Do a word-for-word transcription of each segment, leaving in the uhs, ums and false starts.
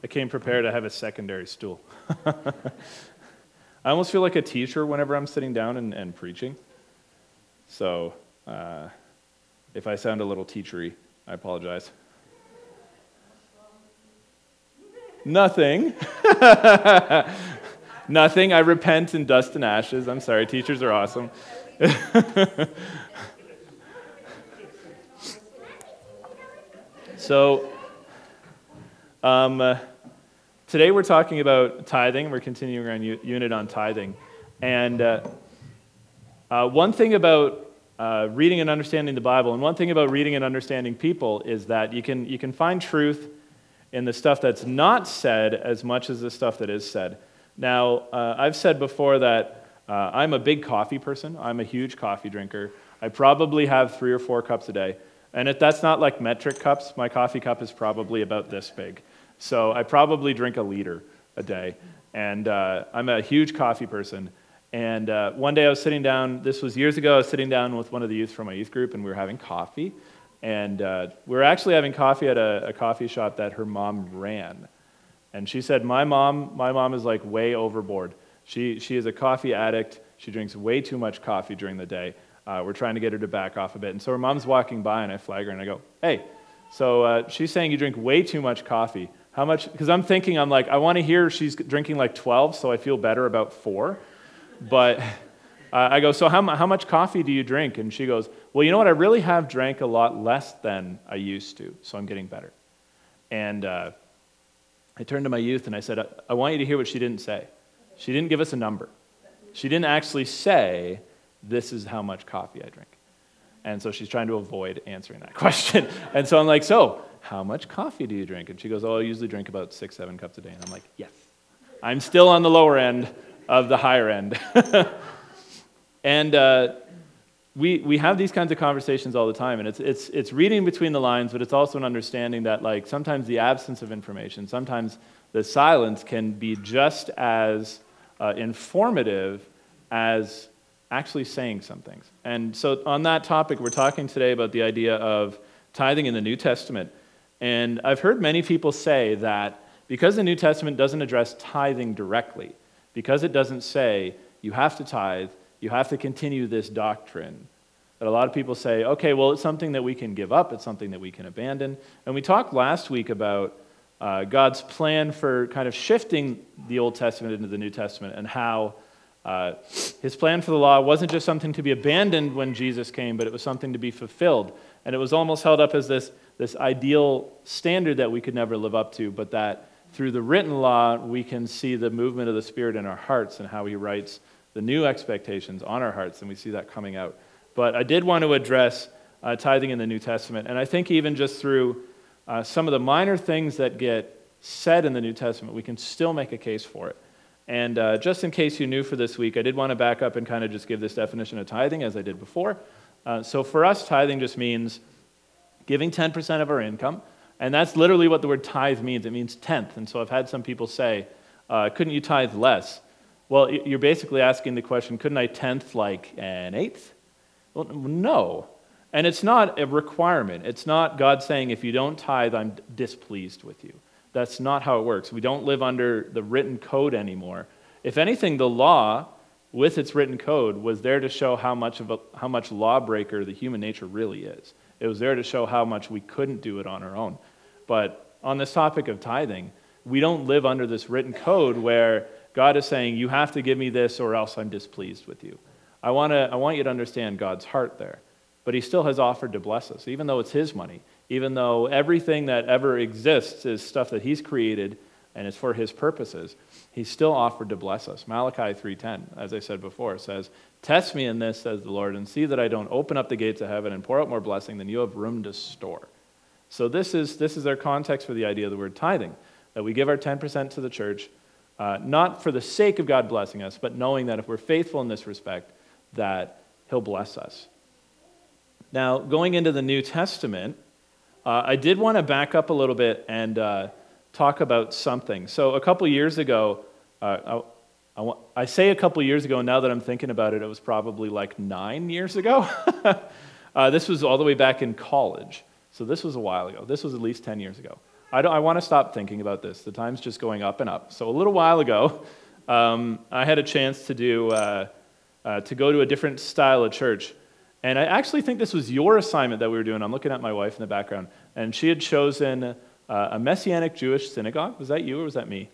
came prepared. I have a secondary stool. I almost feel like a teacher whenever I'm sitting down and, and preaching. So uh, if I sound a little teachery, I apologize. Nothing. Nothing. I repent in dust and ashes. I'm sorry. Teachers are awesome. So, um, uh, today we're talking about tithing. We're continuing our u- unit on tithing. And uh, uh, one thing about uh, reading and understanding the Bible, and one thing about reading and understanding people, is that you can you can find truth in the stuff that's not said as much as the stuff that is said. Now, uh, I've said before that uh, I'm a big coffee person. I'm a huge coffee drinker. I probably have three or four cups a day. And if that's not like metric cups, my coffee cup is probably about this big. So I probably drink a liter a day. And uh, I'm a huge coffee person. And uh, one day I was sitting down, this was years ago, I was sitting down with one of the youth from my youth group, and we were having coffee. And uh, we were actually having coffee at a, a coffee shop that her mom ran. And she said, my mom, my mom is like way overboard. She, she is a coffee addict. She drinks way too much coffee during the day. Uh, we're trying to get her to back off a bit. And so her mom's walking by, and I flag her, and I go, hey, so uh, she's saying you drink way too much coffee. How much? Because I'm thinking, I'm like, I want to hear she's drinking like twelve, so I feel better about four. But uh, I go, so how, how much coffee do you drink? And she goes, well, you know what? I really have drank a lot less than I used to, so I'm getting better. And uh, I turned to my youth, and I said, I, I want you to hear what she didn't say. She didn't give us a number. She didn't actually say, this is how much coffee I drink. And so she's trying to avoid answering that question. And so I'm like, so how much coffee do you drink? And she goes, oh, I usually drink about six, seven cups a day. And I'm like, yes. I'm still on the lower end of the higher end. And uh, we we have these kinds of conversations all the time. And it's it's it's reading between the lines, but it's also an understanding that like sometimes the absence of information, sometimes the silence can be just as uh, informative as actually saying some things. And so on that topic, we're talking today about the idea of tithing in the New Testament. And I've heard many people say that because the New Testament doesn't address tithing directly, because it doesn't say you have to tithe, you have to continue this doctrine, that a lot of people say, okay, well, it's something that we can give up, it's something that we can abandon. And we talked last week about uh, God's plan for kind of shifting the Old Testament into the New Testament, and how Uh, his plan for the law wasn't just something to be abandoned when Jesus came, but it was something to be fulfilled. And it was almost held up as this, this ideal standard that we could never live up to, but that through the written law, we can see the movement of the Spirit in our hearts and how he writes the new expectations on our hearts, and we see that coming out. But I did want to address uh, tithing in the New Testament, and I think even just through uh, some of the minor things that get said in the New Testament, we can still make a case for it. And uh, just in case you're new for this week, I did want to back up and kind of just give this definition of tithing as I did before. Uh, so for us, tithing just means giving ten percent of our income. And that's literally what the word tithe means. It means tenth. And so I've had some people say, uh, couldn't you tithe less? Well, you're basically asking the question, couldn't I tenth like an eighth? Well, no. And it's not a requirement. It's not God saying, if you don't tithe, I'm displeased with you. That's not how it works. We don't live under the written code anymore. If anything, the law, with its written code, was there to show how much of a, how much lawbreaker the human nature really is. It was there to show how much we couldn't do it on our own. But on this topic of tithing, we don't live under this written code where God is saying, you have to give me this or else I'm displeased with you. I want to, I want you to understand God's heart there. But he still has offered to bless us, even though it's his money. Even though everything that ever exists is stuff that he's created and is for his purposes, he's still offered to bless us. Malachi three ten, as I said before, says, test me in this, says the Lord, and see that I don't open up the gates of heaven and pour out more blessing than you have room to store. So this is this is our context for the idea of the word tithing, that we give our ten percent to the church, uh, not for the sake of God blessing us, but knowing that if we're faithful in this respect, that he'll bless us. Now, going into the New Testament, Uh, I did want to back up a little bit and uh, talk about something. So a couple years ago, uh, I, I, want, I say a couple years ago, now that I'm thinking about it, it was probably like nine years ago. uh, this was all the way back in college. So this was a while ago. This was at least ten years ago. I, don't, I want to stop thinking about this. The time's just going up and up. So a little while ago, um, I had a chance to do uh, uh, to go to a different style of church. And I actually think this was your assignment that we were doing. I'm looking at my wife in the background. And she had chosen uh, a Messianic Jewish synagogue. Was that you or was that me?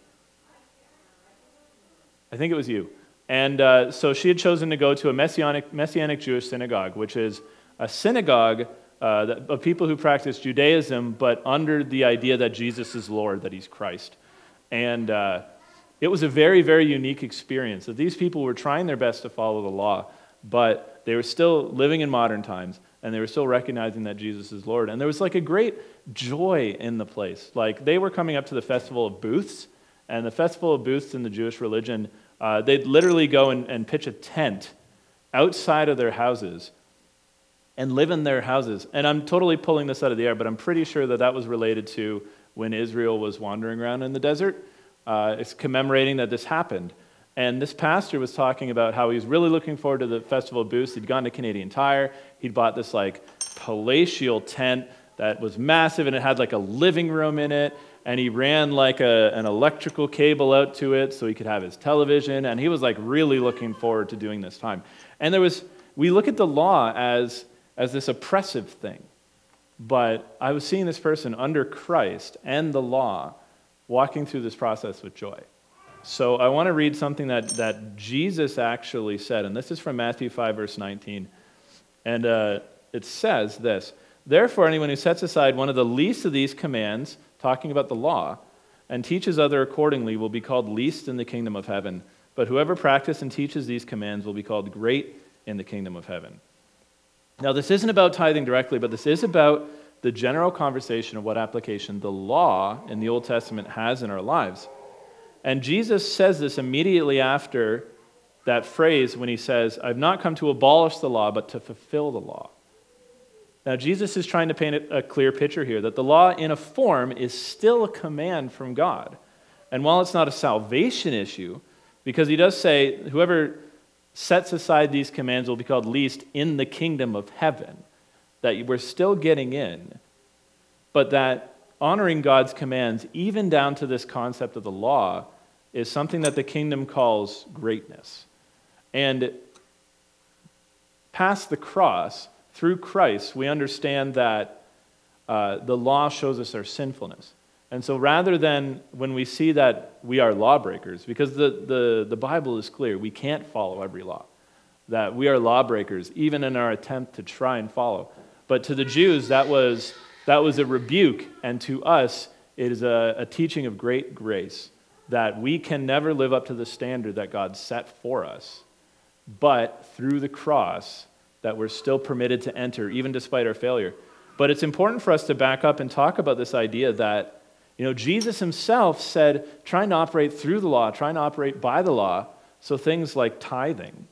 I think it was you. And uh, so she had chosen to go to a Messianic, Messianic Jewish synagogue, which is a synagogue uh, that, of people who practice Judaism, but under the idea that Jesus is Lord, that he's Christ. And uh, it was a very, very unique experience, that these people were trying their best to follow the law, but they were still living in modern times, and they were still recognizing that Jesus is Lord. And there was like a great joy in the place. Like they were coming up to the Festival of Booths, and the Festival of Booths in the Jewish religion, uh, they'd literally go and, and pitch a tent outside of their houses and live in their houses. And I'm totally pulling this out of the air, but I'm pretty sure that that was related to when Israel was wandering around in the desert. Uh, it's commemorating that this happened. And this pastor was talking about how he was really looking forward to the Festival of Booths. He'd gone to Canadian Tire. He'd bought this like palatial tent that was massive, and it had like a living room in it. And he ran like a, an electrical cable out to it so he could have his television. And he was like really looking forward to doing this time. And there was, we look at the law as, as this oppressive thing. But I was seeing this person under Christ and the law walking through this process with joy. So I want to read something that, that Jesus actually said, and this is from Matthew five, verse nineteen. And uh, it says this, "Therefore, anyone who sets aside one of the least of these commands," talking about the law, "and teaches other accordingly will be called least in the kingdom of heaven. But whoever practices and teaches these commands will be called great in the kingdom of heaven." Now, this isn't about tithing directly, but this is about the general conversation of what application the law in the Old Testament has in our lives. And Jesus says this immediately after that phrase when he says, "I've not come to abolish the law, but to fulfill the law." Now, Jesus is trying to paint a clear picture here that the law in a form is still a command from God. And while it's not a salvation issue, because he does say, whoever sets aside these commands will be called least in the kingdom of heaven, that we're still getting in, but that honoring God's commands, even down to this concept of the law, is something that the kingdom calls greatness. And past the cross, through Christ, we understand that uh, the law shows us our sinfulness. And so rather than when we see that we are lawbreakers, because the, the, the Bible is clear, we can't follow every law, that we are lawbreakers, even in our attempt to try and follow. But to the Jews, that was, that was a rebuke, and to us, it is a, a teaching of great grace, that we can never live up to the standard that God set for us, but through the cross, that we're still permitted to enter, even despite our failure. But it's important for us to back up and talk about this idea that, you know, Jesus himself said, trying to operate through the law, trying to operate by the law, so things like tithing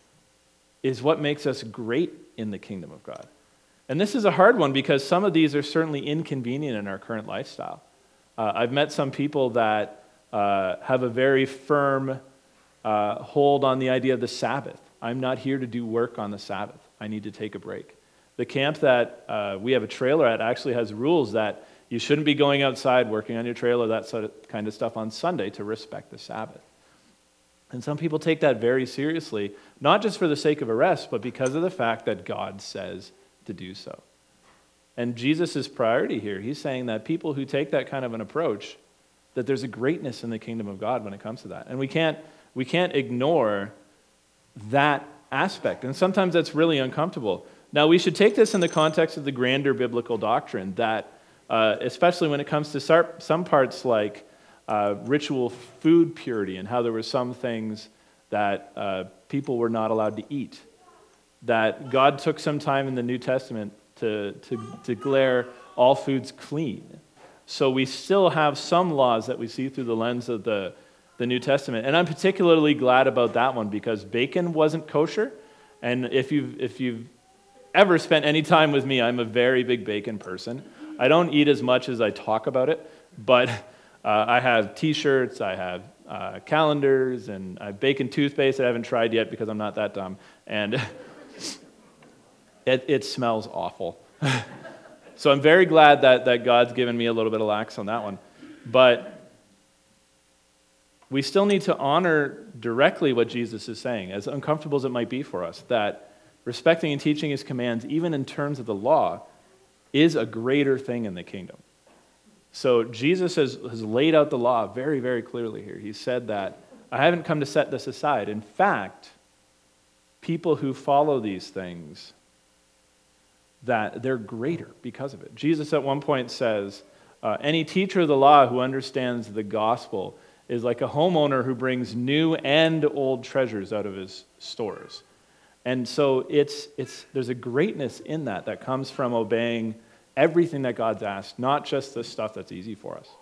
is what makes us great in the kingdom of God. And this is a hard one because some of these are certainly inconvenient in our current lifestyle. Uh, I've met some people that uh, have a very firm uh, hold on the idea of the Sabbath. I'm not here to do work on the Sabbath. I need to take a break. The camp that uh, we have a trailer at actually has rules that you shouldn't be going outside working on your trailer, that sort of kind of stuff on Sunday to respect the Sabbath. And some people take that very seriously, not just for the sake of a rest, but because of the fact that God says to do so. And Jesus' priority here, he's saying that people who take that kind of an approach, that there's a greatness in the kingdom of God when it comes to that. And we can't, we can't ignore that aspect. And sometimes that's really uncomfortable. Now, we should take this in the context of the grander biblical doctrine that, uh, especially when it comes to some parts like uh, ritual food purity and how there were some things that uh, people were not allowed to eat, that God took some time in the New Testament to, to declare all foods clean. So we still have some laws that we see through the lens of the, the New Testament. And I'm particularly glad about that one because bacon wasn't kosher. And if you've, if you've ever spent any time with me, I'm a very big bacon person. I don't eat as much as I talk about it, but uh, I have t-shirts, I have uh, calendars, and I have bacon toothpaste that I haven't tried yet because I'm not that dumb. And it, it smells awful. So I'm very glad that, that God's given me a little bit of lax on that one. But we still need to honor directly what Jesus is saying, as uncomfortable as it might be for us, that respecting and teaching his commands, even in terms of the law, is a greater thing in the kingdom. So Jesus has, has laid out the law very, very clearly here. He said that, I haven't come to set this aside. In fact, people who follow these things, that they're greater because of it. Jesus at one point says, uh, any teacher of the law who understands the gospel is like a homeowner who brings new and old treasures out of his stores. And so it's it's there's a greatness in that that comes from obeying everything that God's asked, not just the stuff that's easy for us.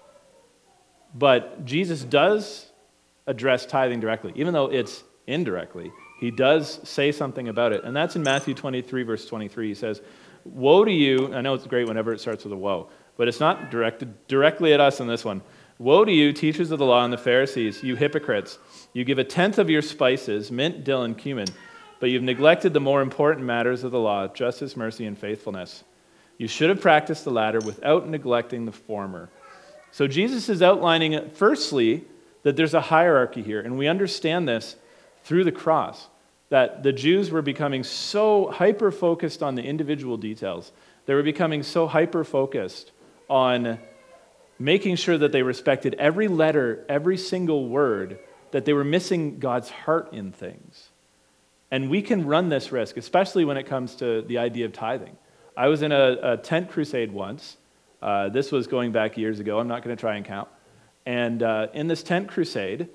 But Jesus does address tithing directly, even though it's indirectly. He does say something about it, and that's in Matthew twenty-three, verse twenty-three. He says, woe to you, I know it's great whenever it starts with a woe, but it's not directed directly at us in this one. Woe to you, teachers of the law and the Pharisees, you hypocrites! You give a tenth of your spices, mint, dill, and cumin, but you've neglected the more important matters of the law, justice, mercy, and faithfulness. You should have practiced the latter without neglecting the former. So Jesus is outlining, firstly, that there's a hierarchy here, and we understand this through the cross, that the Jews were becoming so hyper-focused on the individual details. They were becoming so hyper-focused on making sure that they respected every letter, every single word, that they were missing God's heart in things. And we can run this risk, especially when it comes to the idea of tithing. I was in a, a tent crusade once. Uh, this was going back years ago. I'm not going to try and count. And uh, in this tent crusade,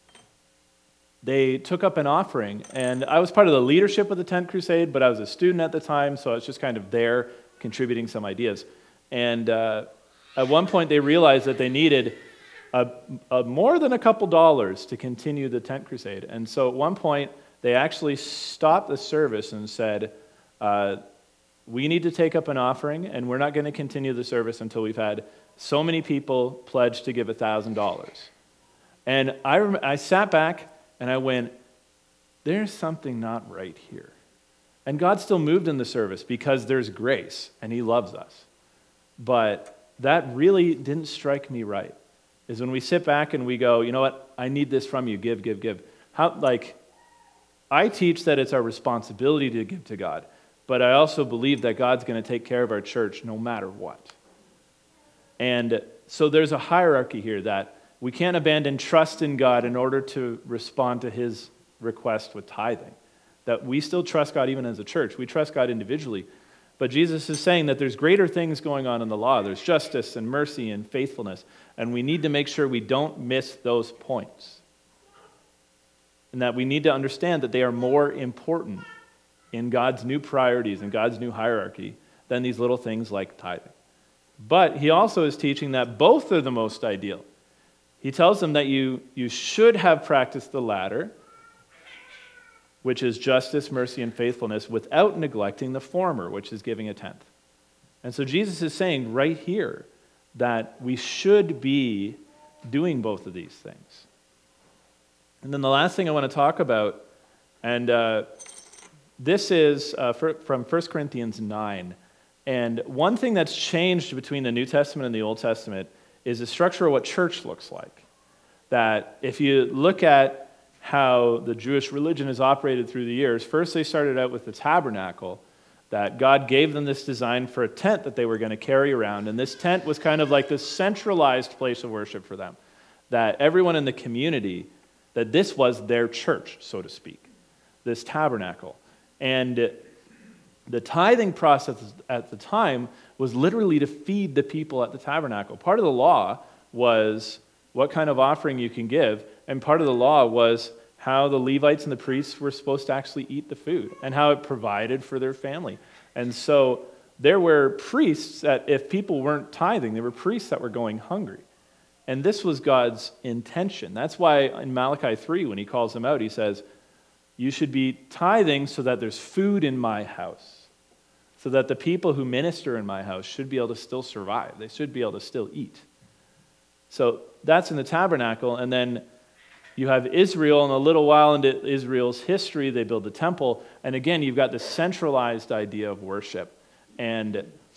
they took up an offering. And I was part of the leadership of the tent crusade, but I was a student at the time, so I was just kind of there contributing some ideas. And uh, at one point, they realized that they needed a, a more than a couple dollars to continue the tent crusade. And so at one point, they actually stopped the service and said, uh, we need to take up an offering, and we're not going to continue the service until we've had so many people pledge to give one thousand dollars. And I, rem- I sat back, and I went, there's something not right here. And God still moved in the service because there's grace, and he loves us. But that really didn't strike me right, is when we sit back and we go, you know what, I need this from you, give, give, give. How, like, I teach that it's our responsibility to give to God, but I also believe that God's going to take care of our church no matter what. And so there's a hierarchy here that we can't abandon trust in God in order to respond to his request with tithing. That we still trust God even as a church. We trust God individually. But Jesus is saying that there's greater things going on in the law. There's justice and mercy and faithfulness. And we need to make sure we don't miss those points. And that we need to understand that they are more important in God's new priorities and God's new hierarchy than these little things like tithing. But he also is teaching that both are the most ideal. He tells them that you, you should have practiced the latter, which is justice, mercy, and faithfulness, without neglecting the former, which is giving a tenth. And so Jesus is saying right here that we should be doing both of these things. And then the last thing I want to talk about, and uh, this is uh, for, from First Corinthians nine. And one thing that's changed between the New Testament and the Old Testament is the structure of what church looks like. That if you look at how the Jewish religion has operated through the years, first they started out with the tabernacle, that God gave them this design for a tent that they were going to carry around. And this tent was kind of like this centralized place of worship for them. That everyone in the community, that this was their church, so to speak, this tabernacle. And the tithing process at the time was literally to feed the people at the tabernacle. Part of the law was what kind of offering you can give, and part of the law was how the Levites and the priests were supposed to actually eat the food and how it provided for their family. And so there were priests that if people weren't tithing, there were priests that were going hungry. And this was God's intention. That's why in Malachi three, when he calls them out, he says, you should be tithing so that there's food in my house, so that the people who minister in my house should be able to still survive. They should be able to still eat. So that's in the tabernacle. And then you have Israel, and a little while into Israel's history, they build the temple. And again, you've got this centralized idea of worship. And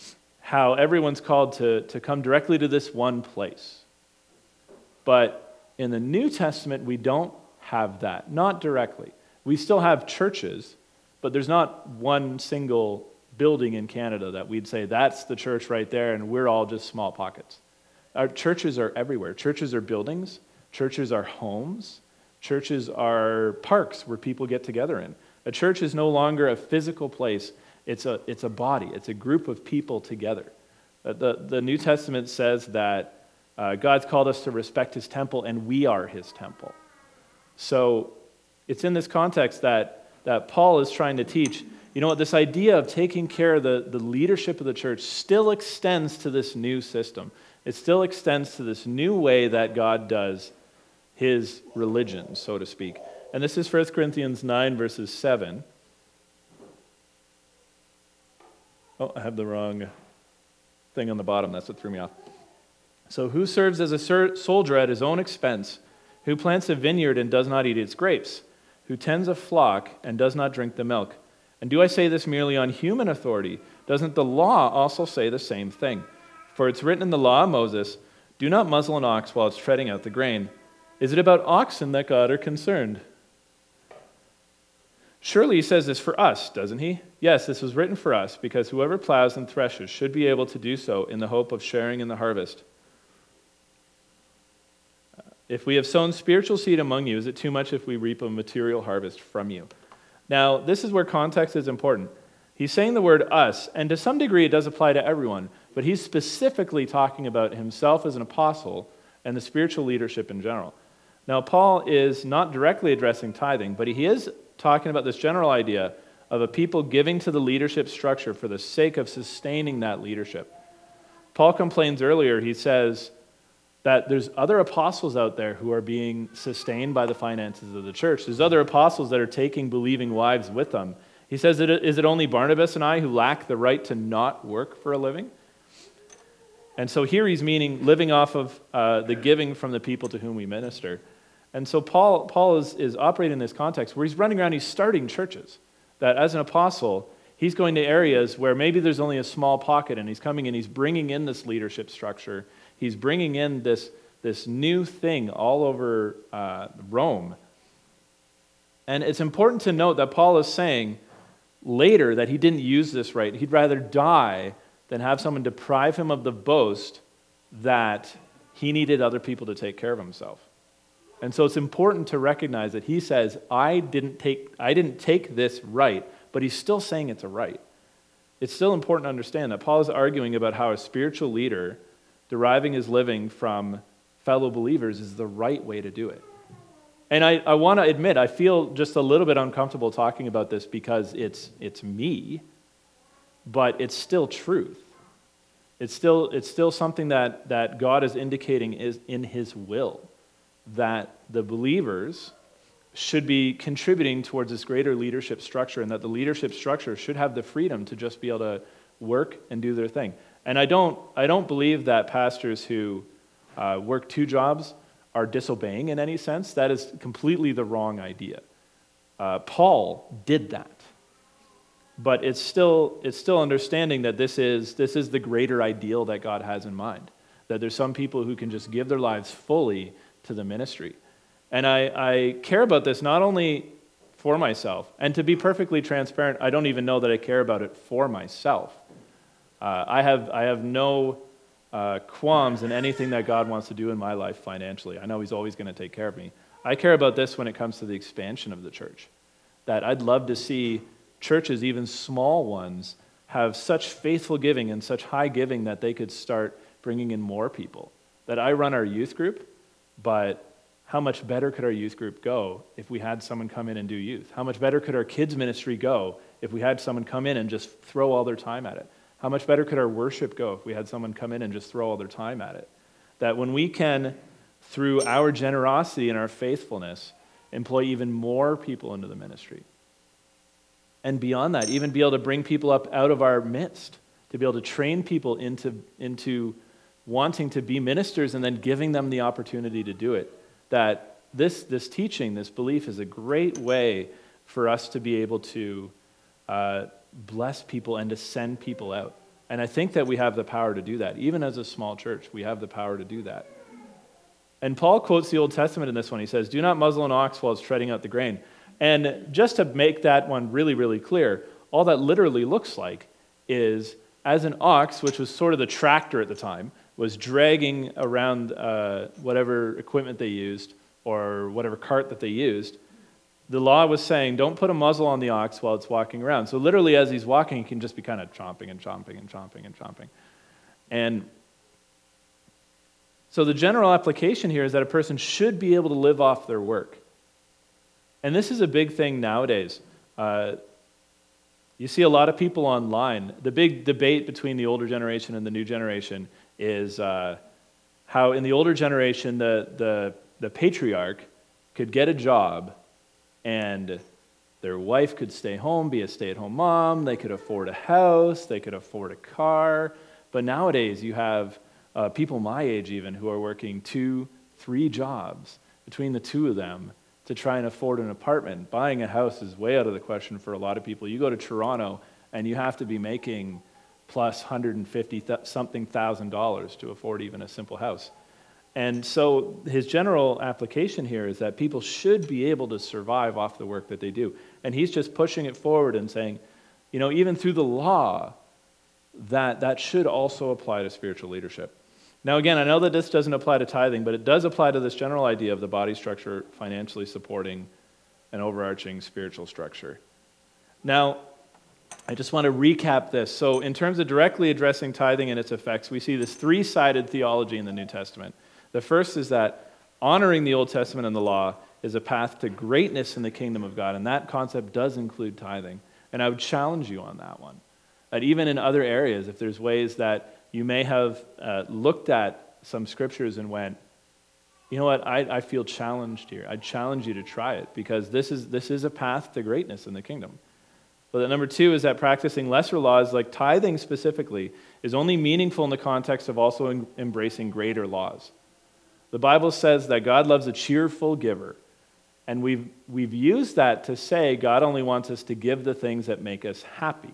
how everyone's called to, to come directly to this one place. But in the New Testament, we don't have that, not directly. We still have churches, but there's not one single building in Canada that we'd say, that's the church right there, and we're all just small pockets. Our churches are everywhere. Churches are buildings. Churches are homes. Churches are parks where people get together in. A church is no longer a physical place. It's a, it's a body. It's a group of people together. Uh, The, the New Testament says that uh, God's called us to respect his temple, and we are his temple. So it's in this context that, that Paul is trying to teach, you know what, this idea of taking care of the, the leadership of the church still extends to this new system. It still extends to this new way that God does his religion, so to speak. And this is First Corinthians nine, verses seven. Oh, I have the wrong thing on the bottom. That's what threw me off. So who serves as a ser- soldier at his own expense? Who plants a vineyard and does not eat its grapes? Who tends a flock and does not drink the milk? And do I say this merely on human authority? Doesn't the law also say the same thing? For it's written in the law of Moses, do not muzzle an ox while it's treading out the grain. Is it about oxen that God are concerned? Surely he says this for us, doesn't he? Yes, this was written for us, because whoever plows and threshes should be able to do so in the hope of sharing in the harvest. If we have sown spiritual seed among you, is it too much if we reap a material harvest from you? Now, this is where context is important. He's saying the word us, and to some degree it does apply to everyone, but he's specifically talking about himself as an apostle and the spiritual leadership in general. Now, Paul is not directly addressing tithing, but he is talking about this general idea of a people giving to the leadership structure for the sake of sustaining that leadership. Paul complains earlier, he says that there's other apostles out there who are being sustained by the finances of the church. There's other apostles that are taking believing wives with them. He says, is it only Barnabas and I who lack the right to not work for a living? And so here he's meaning living off of uh, the giving from the people to whom we minister. And so Paul, Paul is, is operating in this context where he's running around, he's starting churches. That as an apostle, he's going to areas where maybe there's only a small pocket, and he's coming and he's bringing in this leadership structure. He's bringing in this, this new thing all over uh, Rome. And it's important to note that Paul is saying later that he didn't use this right. He'd rather die than have someone deprive him of the boast that he needed other people to take care of himself. And so it's important to recognize that he says, I didn't take, I didn't take this right, but he's still saying it's a right. It's still important to understand that Paul is arguing about how a spiritual leader deriving his living from fellow believers is the right way to do it. And I, I want to admit, I feel just a little bit uncomfortable talking about this because it's it's me, but it's still truth. It's still it's still something that, that God is indicating is in his will, that the believers should be contributing towards this greater leadership structure, and that the leadership structure should have the freedom to just be able to work and do their thing. And I don't I don't believe that pastors who uh, work two jobs are disobeying in any sense. That is completely the wrong idea. Uh, Paul did that. But it's still it's still understanding that this is this is the greater ideal that God has in mind. That there's some people who can just give their lives fully to the ministry. And I, I care about this not only for myself, and to be perfectly transparent, I don't even know that I care about it for myself. Uh, I have I have no uh, qualms in anything that God wants to do in my life financially. I know he's always going to take care of me. I care about this when it comes to the expansion of the church. That I'd love to see churches, even small ones, have such faithful giving and such high giving that they could start bringing in more people. That I run our youth group, but how much better could our youth group go if we had someone come in and do youth? How much better could our kids ministry go if we had someone come in and just throw all their time at it? How much better could our worship go if we had someone come in and just throw all their time at it? That when we can, through our generosity and our faithfulness, employ even more people into the ministry. And beyond that, even be able to bring people up out of our midst, to be able to train people into, into wanting to be ministers and then giving them the opportunity to do it. That this, this teaching, this belief is a great way for us to be able to uh, bless people and to send people out. And I think that we have the power to do that. Even as a small church, we have the power to do that. And Paul quotes the Old Testament in this one. He says, "Do not muzzle an ox while it's treading out the grain." And just to make that one really, really clear, all that literally looks like is as an ox, which was sort of the tractor at the time, was dragging around uh, whatever equipment they used or whatever cart that they used, the law was saying, don't put a muzzle on the ox while it's walking around. So literally as he's walking, he can just be kind of chomping and chomping and chomping and chomping. And so the general application here is that a person should be able to live off their work. And this is a big thing nowadays. Uh, you see a lot of people online. The big debate between the older generation and the new generation is uh, how in the older generation, the, the, the patriarch could get a job and their wife could stay home, be a stay-at-home mom, they could afford a house, they could afford a car. But nowadays you have uh, people my age even who are working two, three jobs between the two of them to try and afford an apartment. Buying a house is way out of the question for a lot of people. You go to Toronto and you have to be making plus one hundred fifty something thousand dollars to afford even a simple house. And so his general application here is that people should be able to survive off the work that they do. And he's just pushing it forward and saying, you know, even through the law, that that should also apply to spiritual leadership. Now again, I know that this doesn't apply to tithing, but it does apply to this general idea of the body structure financially supporting an overarching spiritual structure. Now, I just want to recap this. So in terms of directly addressing tithing and its effects, we see this three-sided theology in the New Testament. The first is that honoring the Old Testament and the law is a path to greatness in the kingdom of God, and that concept does include tithing. And I would challenge you on that one. That even in other areas, if there's ways that you may have uh, looked at some scriptures and went, you know what, I, I feel challenged here. I challenge you to try it, because this is this is a path to greatness in the kingdom. But the number two is that practicing lesser laws, like tithing specifically, is only meaningful in the context of also en- embracing greater laws. The Bible says that God loves a cheerful giver, and we've we've used that to say God only wants us to give the things that make us happy.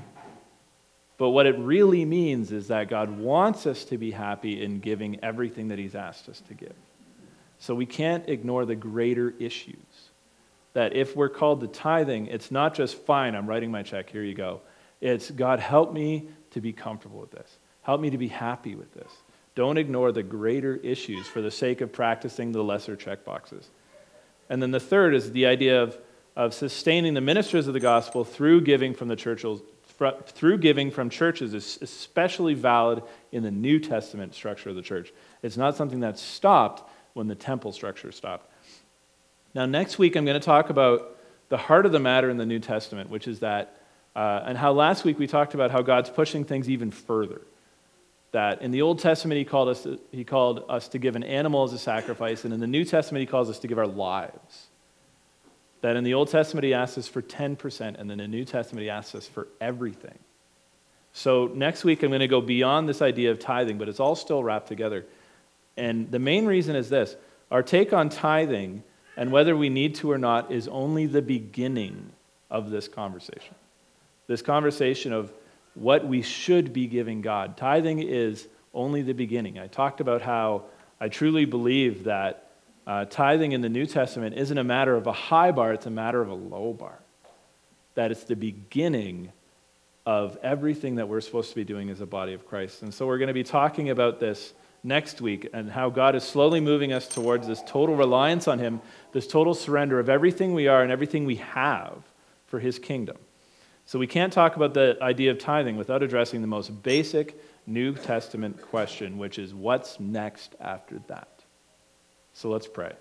But what it really means is that God wants us to be happy in giving everything that he's asked us to give. So we can't ignore the greater issues. That if we're called to tithing, it's not just, fine, I'm writing my check, here you go. It's, God, help me to be comfortable with this. Help me to be happy with this. Don't ignore the greater issues for the sake of practicing the lesser check boxes. And then the third is the idea of, of sustaining the ministers of the gospel through giving from the churches, through giving from churches is especially valid in the New Testament structure of the church. It's not something that stopped when the temple structure stopped. Now, next week, I'm going to talk about the heart of the matter in the New Testament, which is that, uh, and how last week we talked about how God's pushing things even further. That in the Old Testament, he called us to, he called us to give an animal as a sacrifice, and in the New Testament, he calls us to give our lives. That in the Old Testament, he asks us for ten percent, and then in the New Testament, he asks us for everything. So next week, I'm going to go beyond this idea of tithing, but it's all still wrapped together. And the main reason is this. Our take on tithing, and whether we need to or not, is only the beginning of this conversation. This conversation of what we should be giving God. Tithing is only the beginning. I talked about how I truly believe that uh, tithing in the New Testament isn't a matter of a high bar, it's a matter of a low bar. That it's the beginning of everything that we're supposed to be doing as a body of Christ. And so we're going to be talking about this next week, and how God is slowly moving us towards this total reliance on him, this total surrender of everything we are and everything we have for his kingdom. So we can't talk about the idea of tithing without addressing the most basic New Testament question, which is, what's next after that? So let's pray.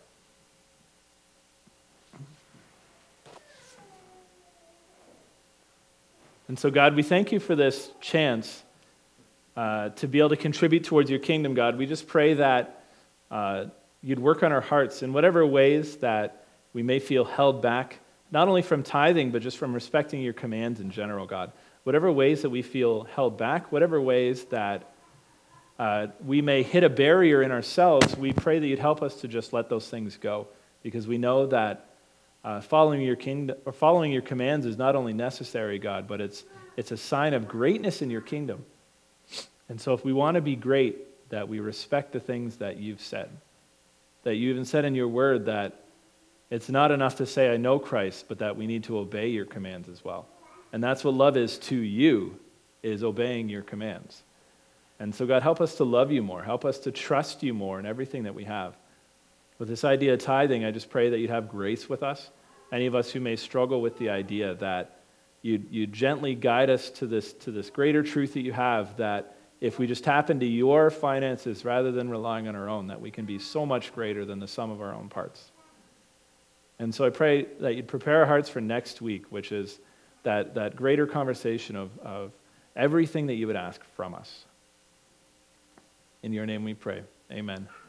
And so, God, we thank you for this chance Uh, to be able to contribute towards your kingdom, God. We just pray that uh, you'd work on our hearts in whatever ways that we may feel held back, not only from tithing, but just from respecting your commands in general, God. Whatever ways that we feel held back, whatever ways that uh, we may hit a barrier in ourselves, we pray that you'd help us to just let those things go, because we know that uh, following your kingdom, or following your commands is not only necessary, God, but it's it's a sign of greatness in your kingdom. And so if we want to be great, that we respect the things that you've said, that you even said in your word that it's not enough to say, I know Christ, but that we need to obey your commands as well. And that's what love is to you, is obeying your commands. And so God, help us to love you more. Help us to trust you more in everything that we have. With this idea of tithing, I just pray that you'd have grace with us. Any of us who may struggle with the idea, that you'd, you'd gently guide us to this, to this greater truth that you have, that if we just tap into your finances rather than relying on our own, that we can be so much greater than the sum of our own parts. And so I pray that you'd prepare our hearts for next week, which is that, that greater conversation of, of everything that you would ask from us. In your name we pray. Amen.